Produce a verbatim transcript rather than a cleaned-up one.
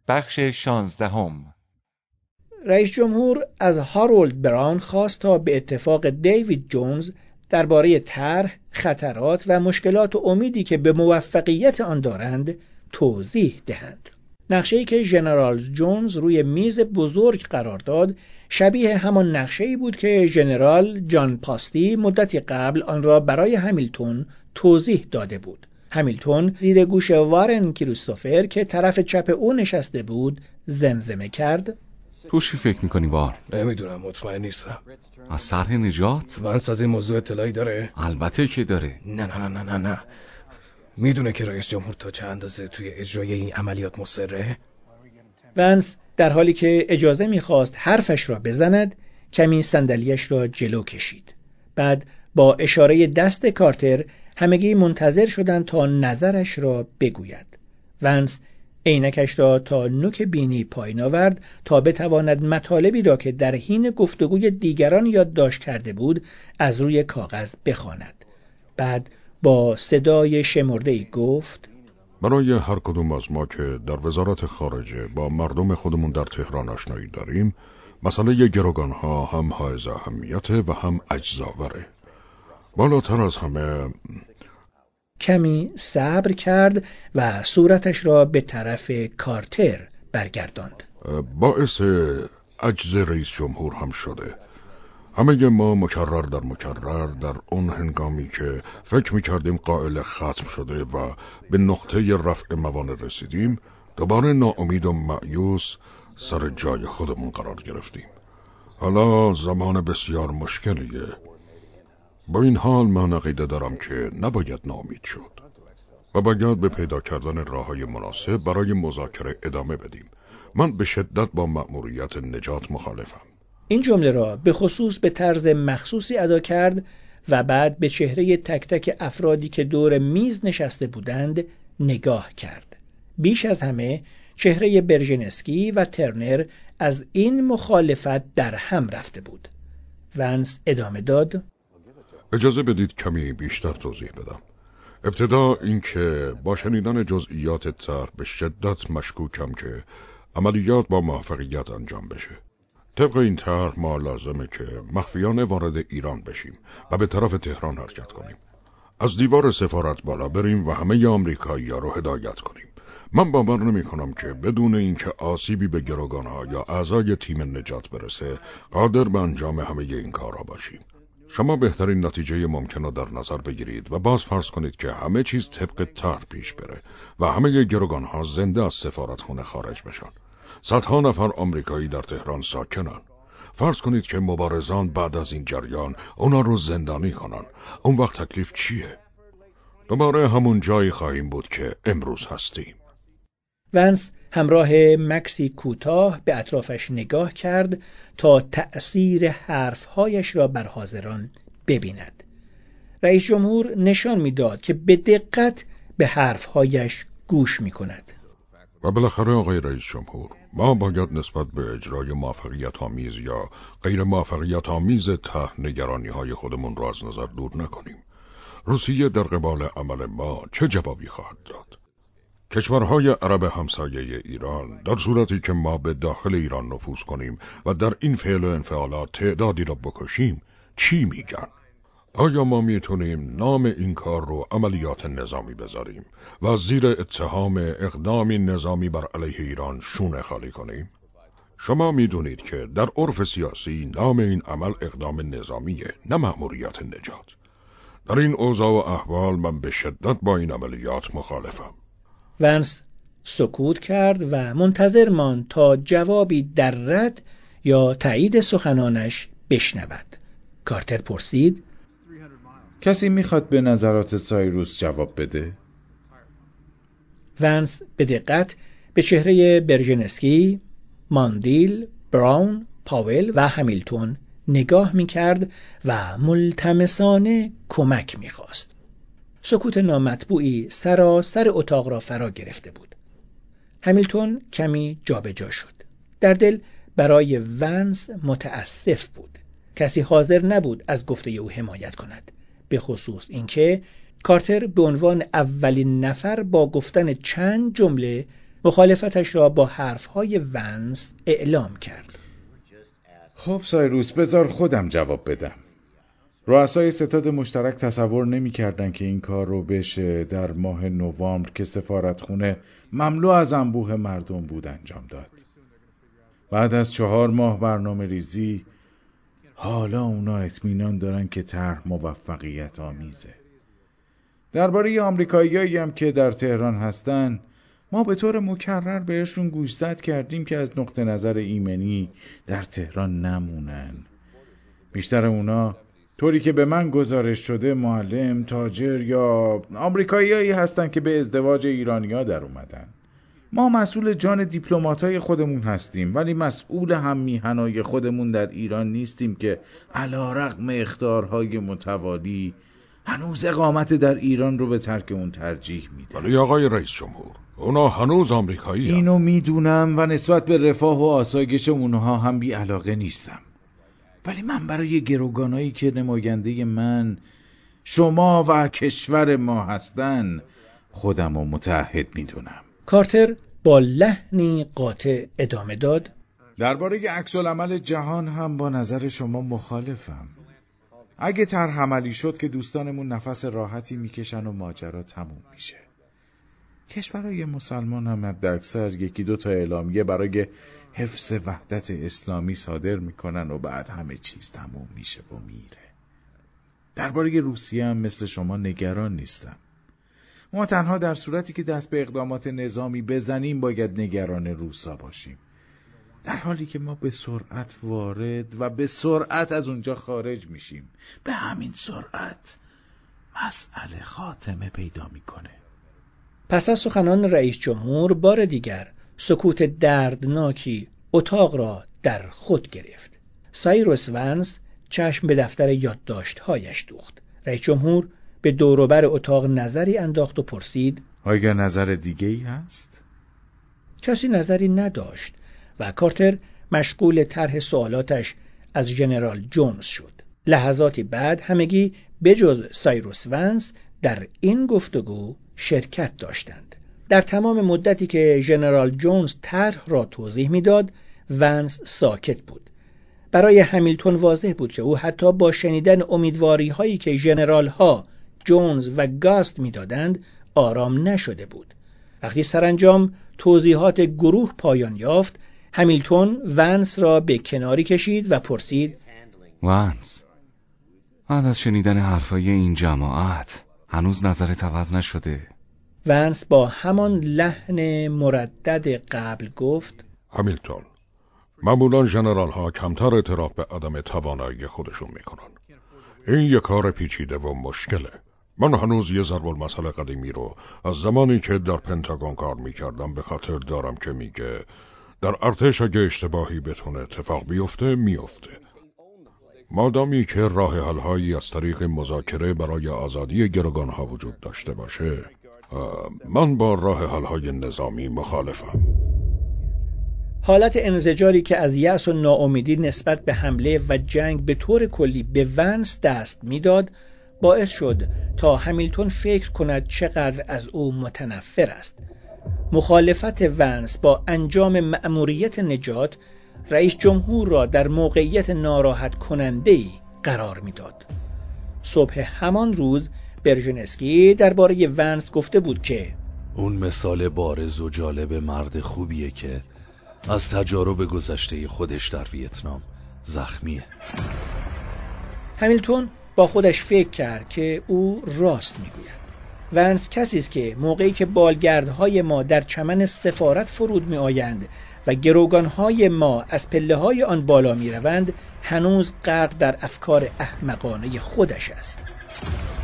بخش شانزدهم. رئیس جمهور از هارولد براون خواست تا به اتفاق دیوید جونز درباره طرح، خطرات و مشکلات و امیدی که به موفقیت آن دارند توضیح دهند. نقشه‌ای که ژنرال جونز روی میز بزرگ قرار داد شبیه همان نقشه‌ای بود که ژنرال جان پاستی مدتی قبل آن را برای همیلتون توضیح داده بود. همیلتون زیر گوش وارن کریستوفر که طرف چپ او نشسته بود زمزمه کرد: تو چی فکر میکنی وار؟ نمیدونم، مطمئن نیستم. از صرح نجات؟ ونس از این موضوع اطلاعی داره؟ البته که داره. نه نه نه نه نه میدونه که رئیس جمهور تا چه اندازه توی اجرای این عملیات مصره؟ ونس در حالی که اجازه میخواست حرفش را بزند کمی صندلیاش را جلو کشید. بعد با اشاره دست کارتر همگی منتظر شدند تا نظرش را بگوید. ونس عینکش را تا نوک بینی پایین آورد تا بتواند مطالبی را که در حین گفتگوی دیگران یادداشت کرده بود از روی کاغذ بخواند. بعد با صدای شمرده‌ای گفت: برای هر کدوم از ما که در وزارت خارجه با مردم خودمون در تهران آشنایی داریم، مسئله گروگان‌ها هم حائز اهمیت و هم اجزاوره. بالاتر از همه کمی صبر کرد و صورتش را به طرف کارتر برگرداند. باعث عجز رئیس جمهور هم شده. همه ما مکرر در مکرر در اون هنگامی که فکر میکردیم قائل ختم شده و به نقطه رفع موانع رسیدیم، دوباره ناامید و مایوس سر جای خودمون قرار گرفتیم. حالا زمان بسیار مشکلیه. با این حال من عقیده دارم که نباید ناامید شد و باید به پیدا کردن راههای مناسب برای مذاکره ادامه بدیم. من به شدت با مأموریت نجات مخالفم. این جمله را به خصوص به طرز مخصوصی ادا کرد و بعد به چهره تک تک افرادی که دور میز نشسته بودند نگاه کرد. بیش از همه چهره برژنسکی و ترنر از این مخالفت در هم رفته بود. ونس ادامه داد: اجازه بدید کمی بیشتر توضیح بدم. ابتدا اینکه با شنیدن جزئیات طرح به شدت مشکوکم که عملیات با موفقیت انجام بشه. طبق این طرح ما لازمه که مخفیانه وارد ایران بشیم و به طرف تهران حرکت کنیم. از دیوار سفارت بالا بریم و همه آمریکایی‌ها رو هدایت کنیم. من باور نمی کنم که بدون اینکه آسیبی به گروگان‌ها یا اعضای تیم نجات برسه قادر به انجام همه این کارها باشیم. شما بهترین نتیجه ممکن رو در نظر بگیرید و باز فرض کنید که همه چیز طبق طرح پیش بره و همه گروگان‌ها زنده از سفارتخونه خارج بشن. صدها نفر آمریکایی در تهران ساکنن. فرض کنید که مبارزان بعد از این جریان اونا رو زندانی کنن. اون وقت تکلیف چیه؟ دوباره همون جایی خواهیم بود که امروز هستیم. ونس همراه مکسی کوتاه به اطرافش نگاه کرد تا تأثیر حرفهایش را بر حاضران ببیند. رئیس جمهور نشان می‌داد که به دقت به حرفهایش گوش می‌کند. و بالاخره آقای رئیس جمهور، ما باید نسبت به اجرای موفقیت آمیز یا غیر موفقیت آمیز طرح نگرانی‌های خودمون را از نظر دور نکنیم. روسیه در قبال عمل ما چه جوابی خواهد داد؟ کشورهای عرب همسایه ایران در صورتی که ما به داخل ایران نفوذ کنیم و در این فعل و انفعالات تعدادی را بکشیم چی میگن؟ آیا ما میتونیم نام این کار رو عملیات نظامی بذاریم و زیر اتهام اقدامی نظامی بر علیه ایران شونه خالی کنیم؟ شما میدونید که در عرف سیاسی نام این عمل اقدام نظامیه، نه مأموریت نجات. در این اوضاع و احوال من به شدت با این عملیات مخالفم. ونس سکوت کرد و منتظر ماند تا جوابی در رد یا تایید سخنانش بشنود. کارتر پرسید: کسی میخواد به نظرات سایروس جواب بده؟ ونس به دقت به چهره برژنسکی، ماندیل، براون، پاول و همیلتون نگاه میکرد و ملتمسانه کمک میخواست. سکوت نامطبوعی سراسر اتاق را فرا گرفته بود. همیلتون کمی جابجا شد. در دل برای ونس متاسف بود. کسی حاضر نبود از گفته او حمایت کند. به خصوص اینکه کارتر به عنوان اولین نفر با گفتن چند جمله مخالفتش را با حرفهای ونس اعلام کرد. خب سایروس، بذار خودم جواب بدم. رؤسای ستاد مشترک تصور نمی کردن که این کار رو بشه در ماه نوامبر که سفارتخونه مملو از انبوه مردم بود انجام داد. بعد از چهار ماه برنامه ریزی حالا اونا اطمینان دارن که طرح موفقیت آمیزه. درباره آمریکاییایی هم که در تهران هستن، ما به طور مکرر بهشون گوشزد کردیم که از نقطه نظر ایمنی در تهران نمونن. بیشتر اونا طوری که به من گزارش شده معلم، تاجر یا آمریکاییایی هستن که به ازدواج ایرانی‌ها در اومدن. ما مسئول جان دیپلماتای خودمون هستیم، ولی مسئول هم میهنای خودمون در ایران نیستیم که علی‌رغم اخطارهای متوالی هنوز اقامت در ایران رو به ترک اون ترجیح میدن. ولی آقای رئیس جمهور، اونا هنوز آمریکایی هستن. اینو میدونم و نسبت به رفاه و آسایش اونها هم بی علاقه نیستم. ولی من برای گروگانایی که نماینده من، شما و کشور ما هستن خودم رو متعهد میدونم. کارتر با لحنی قاطع ادامه داد: درباره عکس‌العمل جهان هم با نظر شما مخالفم. اگه طرح عملی شد که دوستانمون نفس راحتی میکشن و ماجرا تموم میشه. کشورهای مسلمان هم حداکثر یکی دو تا اعلامیه برای حفظ وحدت اسلامی صادر میکنن و بعد همه چیز تموم میشه و میره. درباره روسیه هم مثل شما نگران نیستم. ما تنها در صورتی که دست به اقدامات نظامی بزنیم باید نگران روسا باشیم، در حالی که ما به سرعت وارد و به سرعت از اونجا خارج میشیم. به همین سرعت مسئله خاتمه پیدا میکنه. پس از سخنان رئیس جمهور بار دیگر سکوت دردناکی اتاق را در خود گرفت. سایروس ونس چشم به دفتر یادداشت‌هایش دوخت. رئیس جمهور به دور و بر اتاق نظری انداخت و پرسید: آیا نظر دیگه‌ای هست؟ کسی نظری نداشت و کارتر مشغول طرح سوالاتش از ژنرال جونز شد. لحظاتی بعد همگی بجز سایروس ونس در این گفتگو شرکت داشتند. در تمام مدتی که ژنرال جونز طرح را توضیح میداد، ونس ساکت بود. برای همیلتون واضح بود که او حتی با شنیدن امیدواری هایی که ژنرال ها جونز و گاست میدادند آرام نشده بود. وقتی سرانجام توضیحات گروه پایان یافت، همیلتون ونس را به کناری کشید و پرسید: ونس، بعد از شنیدن حرفای این جماعت هنوز نظرت عوض نشده؟ ونس با همان لحن مردد قبل گفت: همیلتون، معمولا ژنرال ها کمتر اعتراف به عدم توانایی خودشون میکنن. این یک کار پیچیده و مشکله. من هنوز یه ضرب المثل قدیمی رو از زمانی که در پنتاگون کار میکردم به خاطر دارم که میگه در ارتش اگه اشتباهی بتونه اتفاق بیفته میفته. مادامی که راه حل‌هایی از طریق مذاکره برای آزادی گروگان‌ها وجود داشته باشه، من با راه حل‌های نظامی مخالفم. حالت انزجاری که از یأس و ناامیدی نسبت به حمله و جنگ به طور کلی به ونس دست میداد باعث شد تا همیلتون فکر کند چقدر از او متنفر است. مخالفت ونس با انجام مأموریت نجات رئیس جمهور را در موقعیت ناراحت کننده‌ای قرار میداد. صبح همان روز برژنسکی درباره ونس گفته بود که اون مثال بارز و جالب مرد خوبیه که از تجارب گذشته خودش در ویتنام زخمیه. همیلتون با خودش فکر کرد که او راست میگوید. ونس کسی است که موقعی که بالگردهای ما در چمن سفارت فرود می آیند و گروگانهای ما از پله های آن بالا می روند هنوز غرق در افکار احمقانه خودش است.